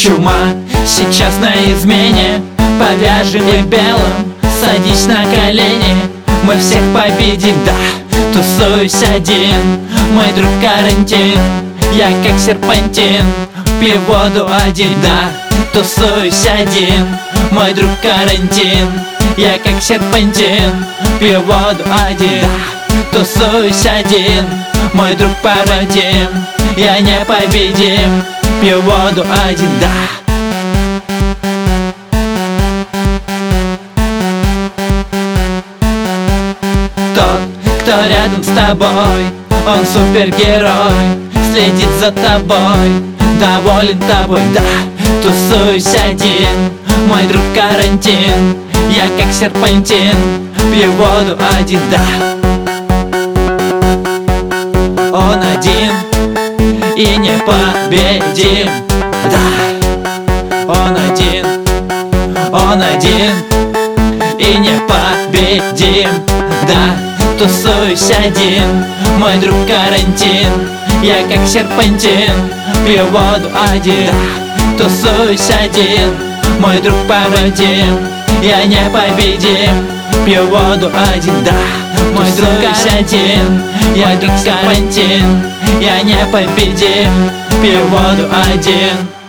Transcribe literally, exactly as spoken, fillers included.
чума сейчас на измене. Повяжем их белым, садись на колени. Мы всех победим, да, тусуюсь один. Мой друг карантин, я как серпантин. Пью воду один, да, тусуюсь один. Мой друг карантин, я как серпантин. Пью воду один, да, тусуюсь один. Мой друг победим, я непобедим. Пью воду один, да. Тот, кто рядом с тобой, он супергерой, следит за тобой, доволен тобой, да, тусуюсь один. Мой друг карантин, я как серпантин. Пью воду один, да. Он один и непобедим, да. Он один, он один и непобедим, да. Тусуюсь один, мой друг карантин. Я как серпантин, пью воду один, да. Тусуюсь один, мой друг победим. Я непобедим, пью воду один, да. Мой друг один, я как серпантин. Я непобедим, пью воду один.